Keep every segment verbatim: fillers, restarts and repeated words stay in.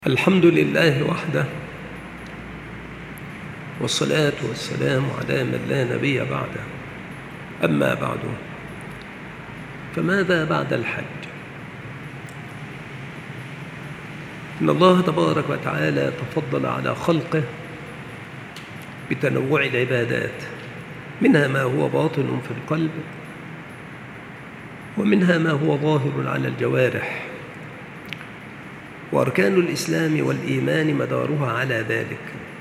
الحمد لله وحده، والصلاة والسلام على من لا نبي بعده. أما بعد، فماذا بعد الحج؟ إن الله تبارك وتعالى تفضل على خلقه بتنوع العبادات، منها ما هو باطن في القلب، ومنها ما هو ظاهر على الجوارح. وأركان الإسلام والإيمان مدارها على ذلك.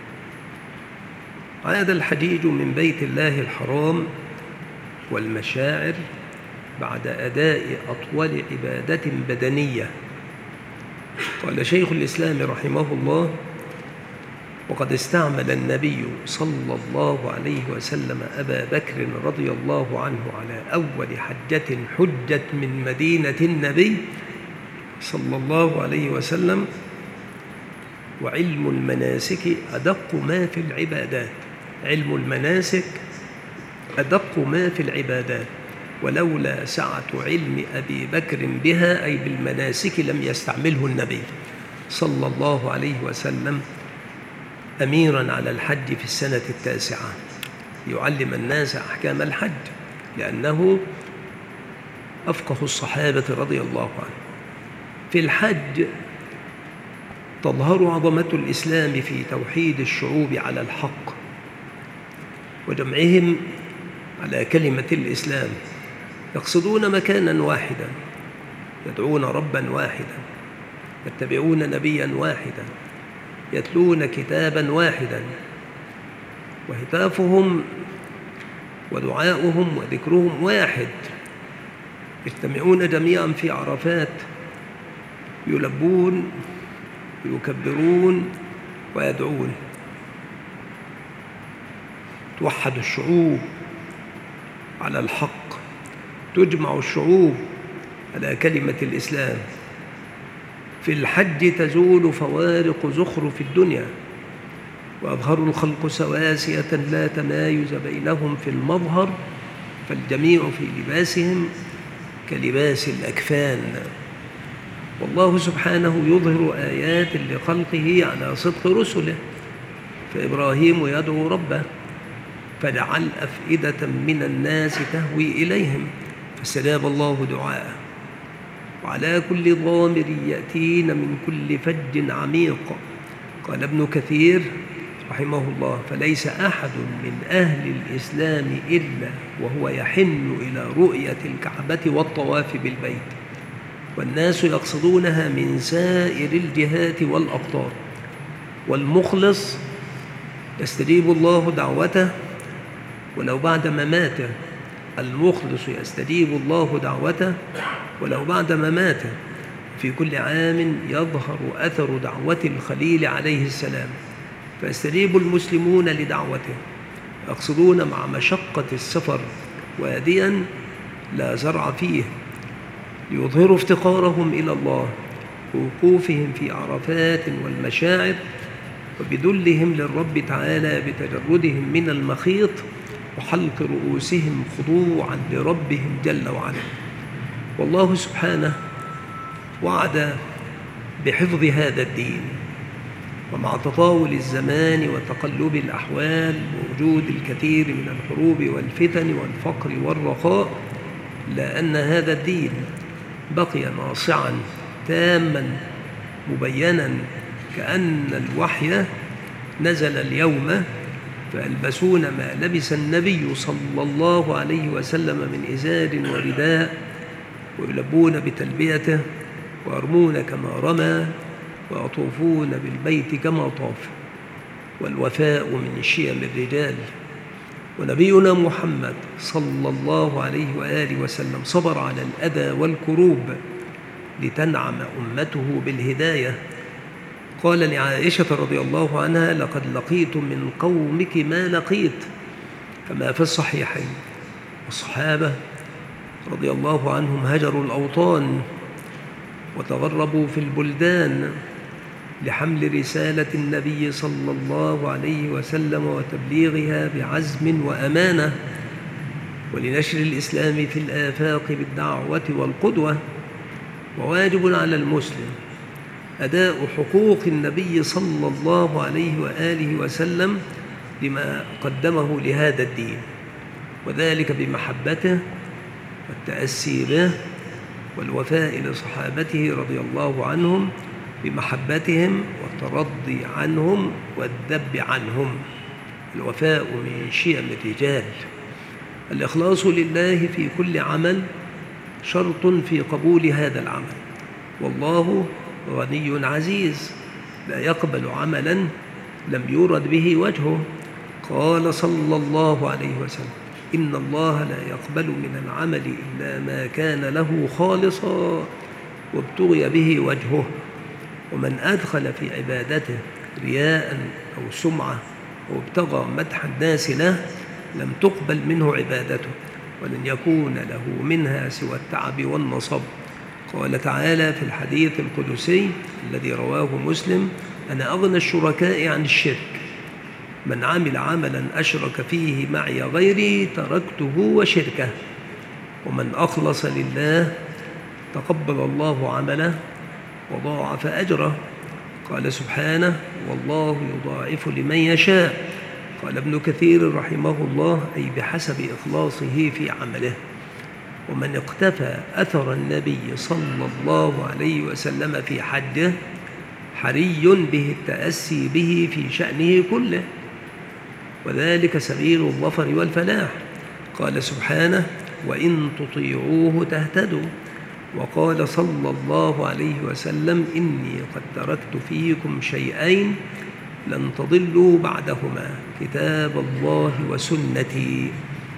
عاد الحجيج من بيت الله الحرام والمشاعر بعد أداء أطول عبادة بدنية. قال شيخ الإسلام رحمه الله: وقد استعمل النبي صلى الله عليه وسلم أبا بكر رضي الله عنه على أول حجة حجت من مدينة النبي صلى الله عليه وسلم. وعلم المناسك أدق ما في العبادات. علم المناسك أدق ما في العبادات، ولولا سعة علم أبي بكر بها أي بالمناسك لم يستعمله النبي صلى الله عليه وسلم أميراً على الحج في السنة التاسعة ليعلم الناس أحكام الحج، لأنه أفقه الصحابة رضي الله عنه. في الحج تظهر عظمة الإسلام في توحيد الشعوب على الحق وجمعهم على كلمة الإسلام، يقصدون مكانا واحدا، يدعون ربا واحدا، يتبعون نبيا واحدا، يتلون كتابا واحدا، وهتافهم ودعاؤهم وذكرهم واحد. يجتمعون جميعا في عرفات، يلبون ويكبرون ويدعون. توحد الشعوب على الحق، تجمع الشعوب على كلمة الإسلام. في الحج تزول فوارق زخرف الدنيا، ويظهر الخلق سواسية لا تمايز بينهم في المظهر، فالجميع في لباسهم كلباس الأكفان. والله سبحانه يظهر آيات لخلقه على صدق رسله. فإبراهيم يدعو ربه فجعل أفئدة من الناس تهوي إليهم فاستجاب الله دعاءه. وعلى كل ضامر يأتين من كل فج عميق. قال ابن كثير رحمه الله: فليس أحد من أهل الإسلام إلا وهو يحن إلى رؤية الكعبة والطواف بالبيت، والناس يقصدونها من سائر الجهات والأقطار. والمخلص يستجيب الله دعوته ولو بعد مماته. المخلص يستجيب الله دعوته ولو بعد مماته. في كل عام يظهر أثر دعوة الخليل عليه السلام، فيستجيب المسلمون لدعوته، يقصدون مع مشقة السفر واديا لا زرع فيه، ليظهروا افتقارهم إلى الله بوقوفهم في عرفات والمشاعر، وبذلهم للرب تعالى بتجردهم من المخيط، وحلق رؤوسهم خضوعا لربهم جل وعلا. والله سبحانه وعد بحفظ هذا الدين، ومع تطاول الزمان وتقلب الأحوال ووجود الكثير من الحروب والفتن والفقر والرخاء، إلا أن هذا الدين بقي ناصعا تاما مبينا، كأن الوحي نزل اليوم، فيلبسون ما لبس النبي صلى الله عليه وسلم من إزار ورداء، ويلبون بتلبيته، ويرمون كما رمى، ويطوفون بالبيت كما طاف. والوفاء من شيم الرجال. ونبينا محمد صلى الله عليه وآله وسلم صبر على الأذى والكروب لتنعم أمته بالهداية. قال لعائشة رضي الله عنها: لقد لقيت من قومك ما لقيت، كما في الصحيحين. والصحابة رضي الله عنهم هجروا الأوطان وتغربوا في البلدان لحمل رسالة النبي صلى الله عليه وسلم وتبليغها بعزم وأمانة، ولنشر الإسلام في الآفاق بالدعوة والقدوة. وواجب على المسلم أداء حقوق النبي صلى الله عليه وآله وسلم لما قدمه لهذا الدين، وذلك بمحبته والتأسي به والوفاء لصحابته رضي الله عنهم بمحبتهم والترضي عنهم والذب عنهم. الوفاء من شيم الرجال. الإخلاص لله في كل عمل شرط في قبول هذا العمل، والله غني عزيز لا يقبل عملا لم يرد به وجهه. قال صلى الله عليه وسلم: إن الله لا يقبل من العمل إلا ما كان له خالصا وابتغي به وجهه. ومن أدخل في عبادته رياء أو سمعة أو ابتغى مدح الناس له لم تقبل منه عبادته، ولن يكون له منها سوى التعب والنصب. قال تعالى في الحديث القدسي الذي رواه مسلم: أنا أغنى الشركاء عن الشرك، من عمل عملا أشرك فيه معي غيري تركته وشركه، ومن أخلص لله تقبل الله عمله وضاعف أجره. قال سبحانه: والله يضاعف لمن يشاء. قال ابن كثير رحمه الله: أي بحسب إخلاصه في عمله. ومن اقتفى أثر النبي صلى الله عليه وسلم في حجه حري به التأسي به في شأنه كله، وذلك سبيل الظفر والفلاح. قال سبحانه: وإن تطيعوه تهتدوا. وقال صلى الله عليه وسلم: إني قد تركت فيكم شيئين لن تضلوا بعدهما، كتاب الله وسنتي.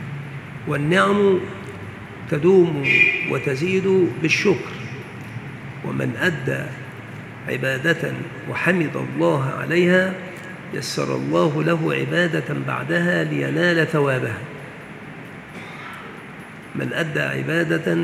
والنعم تدوم وتزيد بالشكر، ومن أدى عبادة وحمد الله عليها يسر الله له عبادة بعدها لينال ثوابها. من أدى عبادة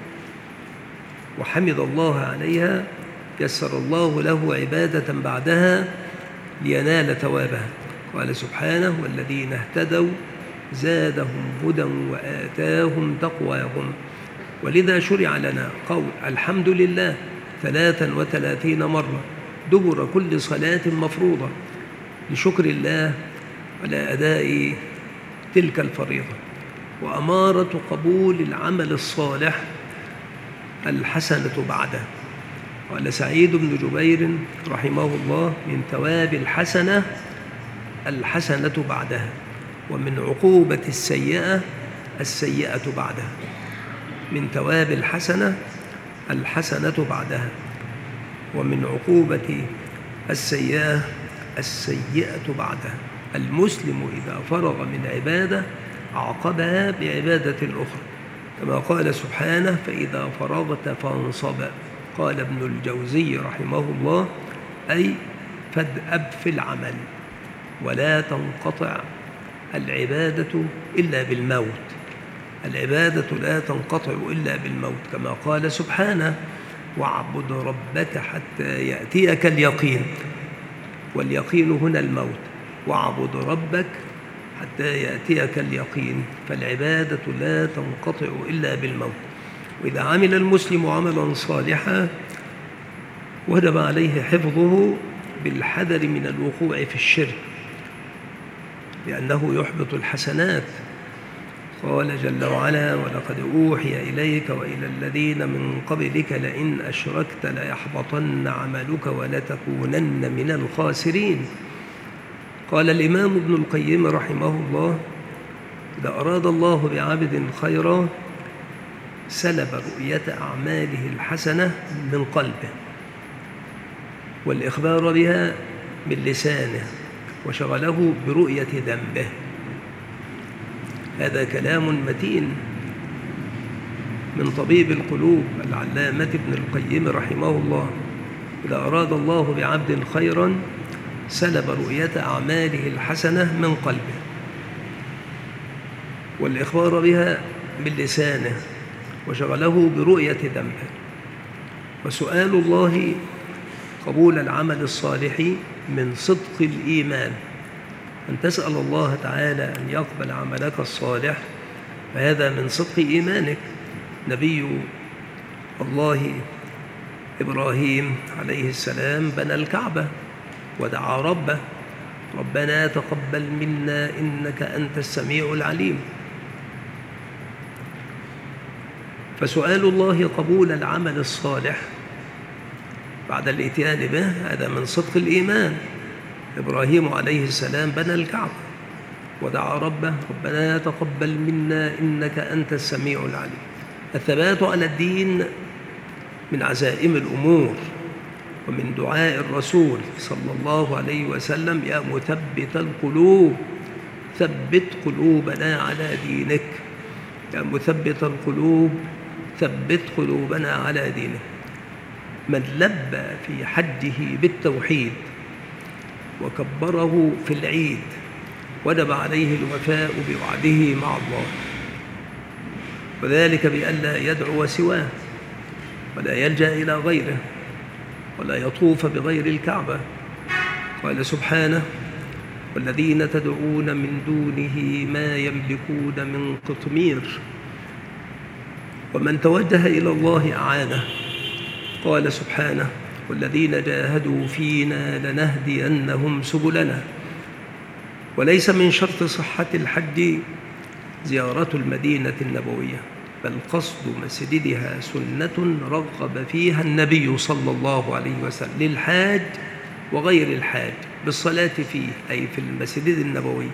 وحمد الله عليها يسر الله له عبادة بعدها لينال ثوابها. قال سبحانه: والذين اهتدوا زادهم هدى وآتاهم تقواهم. ولذا شرع لنا قول الحمد لله ثلاثا وثلاثين مرة دبر كل صلاة مفروضة لشكر الله على أداء تلك الفريضة. وأمارة قبول العمل الصالح الحسنة بعده. قال سعيد بن جبير رحمه الله: من ثواب الحسنة الحسنة بعدها، ومن عقوبة السيئة السيئة بعدها. من ثواب الحسنة الحسنة بعدها، ومن عقوبة السيئة السيئة بعدها. المسلم إذا فرغ من عبادة عاقبها بعبادة أخرى، كما قال سبحانه: فإذا فرغت فانصب. قال ابن الجوزي رحمه الله: أي فادأب في العمل، ولا تنقطع العبادة إلا بالموت. العبادة لا تنقطع إلا بالموت، كما قال سبحانه: واعبد ربك حتى يأتيك اليقين. واليقين هنا الموت. واعبد ربك حتى يأتيك اليقين. فالعبادة لا تنقطع إلا بالموت. وإذا عمل المسلم عملا صالحا وجب عليه حفظه بالحذر من الوقوع في الشرك، لأنه يحبط الحسنات. قال جل وعلا: ولقد أوحي إليك وإلى الذين من قبلك لئن أشركت ليحبطن عملك ولتكونن من الخاسرين. قال الإمام ابن القيم رحمه الله: إذا أراد الله بعبد خيرا سلب رؤية أعماله الحسنة من قلبه والإخبار بها من لسانه، وشغله برؤية ذنبه. هذا كلام متين من طبيب القلوب العلامة ابن القيم رحمه الله. إذا أراد الله بعبد خيرا سلب رؤية أعماله الحسنة من قلبه والإخبار بها من لسانه، وشغله برؤية ذنبه. وسؤال الله قبول العمل الصالح من صدق الإيمان. أن تسأل الله تعالى أن يقبل عملك الصالح، فهذا من صدق إيمانك. نبي الله إبراهيم عليه السلام بنى الكعبة ودعا ربه: ربنا تقبل منا إنك أنت السميع العليم. فسؤال الله قبول العمل الصالح بعد الإتيان به هذا من صدق الإيمان. إبراهيم عليه السلام بنى الكعبة ودعا ربه: ربنا تقبل منا إنك أنت السميع العليم. الثبات على الدين من عزائم الأمور ومن دعاء الرسول صلى الله عليه وسلم: يا مثبت القلوب ثبت قلوبنا على دينك. يا مثبت القلوب ثبت قلوبنا على دينك. من لبى في حجه بالتوحيد وكبره في العيد وجب عليه الوفاء بوعده مع الله، وذلك بألا يدعو سواه ولا يلجأ إلى غيره ولا يطوف بغير الكعبة. قال سبحانه: والذين تدعون من دونه ما يملكون من قطمير. ومن توجه إلى الله أعانه. قال سبحانه: والذين جاهدوا فينا لنهدينهم سبلنا. وليس من شرط صحة الحج زيارة المدينة النبوية، بل قصد مسجدها سنة رغب فيها النبي صلى الله عليه وسلم للحاج وغير الحاج بالصلاة فيه، أي في المسجد النبوي،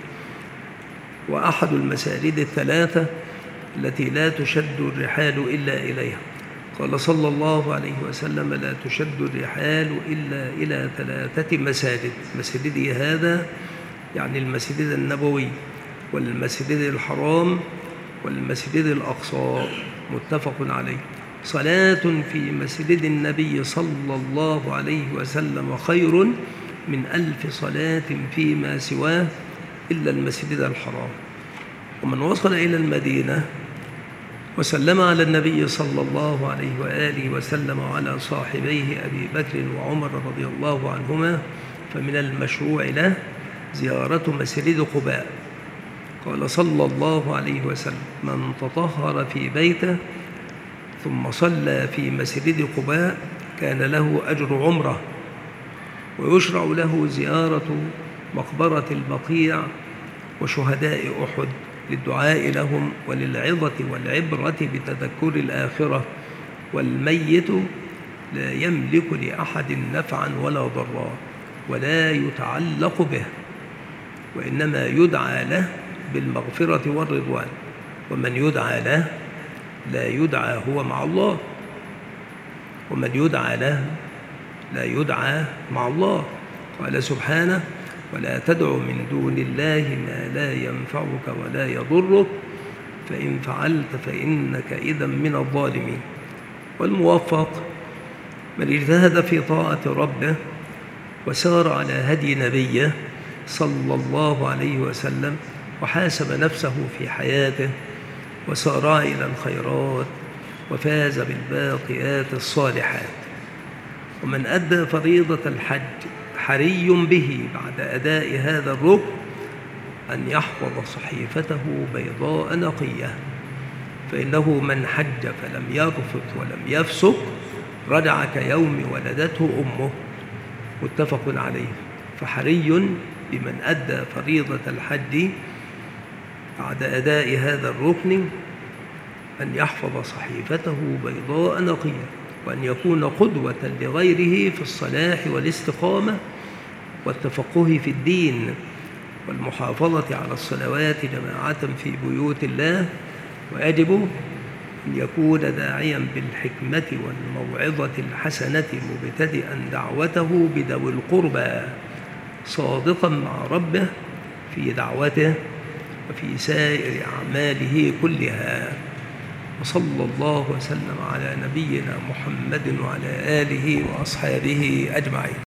وأحد المساجد الثلاثة التي لا تشد الرحال إلا إليها. قال صلى الله عليه وسلم: لا تشد الرحال إلا إلى ثلاثة مساجد: مسجدي هذا يعني المسجد النبوي، والمسجد الحرام، والمسجد الأقصى. متفق عليه. صلاة في مسجد النبي صلى الله عليه وسلم خير من ألف صلاة فيما سواه إلا المسجد الحرام. ومن وصل إلى المدينة وسلم على النبي صلى الله عليه وآله وسلم وعلى صاحبيه أبي بكر وعمر رضي الله عنهما فمن المشروع له زيارة مسجد قباء. قال صلى الله عليه وسلم: من تطهر في بيته ثم صلى في مسجد قباء كان له أجر عمره. ويشرع له زيارة مقبرة البقيع وشهداء أحد للدعاء لهم وللعظة والعبرة بتذكر الآخرة. والميت لا يملك لأحد نفعا ولا ضرا ولا يتعلق به، وإنما يدعى له بالمغفرة والرضوان. ومن يدعى له لا يدعى هو مع الله، ومن يدعى له لا يدعى مع الله. قال سبحانه: ولا تدع من دون الله ما لا ينفعك ولا يضرك فإن فعلت فإنك إذا من الظالمين. والموفق من اجتهد في طاعة ربه وسار على هدي نبيه صلى الله عليه وسلم وحاسب نفسه في حياته وسارع إلى الخيرات وفاز بالباقيات الصالحات. ومن أدى فريضة الحج حري به بعد أداء هذا الركن أن يحفظ صحيفته بيضاء نقية، فإنه من حج فلم يرفث ولم يفسق رجع كيوم ولدته أمه. متفق عليه. فحري بمن أدى فريضة الحج بعد أداء هذا الركن أن يحفظ صحيفته بيضاء نقية، وأن يكون قدوة لغيره في الصلاح والاستقامة والتفقه في الدين والمحافظة على الصلوات جماعة في بيوت الله. ويجب أن يكون داعيا بالحكمة والموعظة الحسنة مبتدئا دعوته بذوي القربى صادقا مع ربه في دعوته وفي سائر أعماله كلها. وصلى الله وسلم على نبينا محمد وعلى آله وأصحابه أجمعين.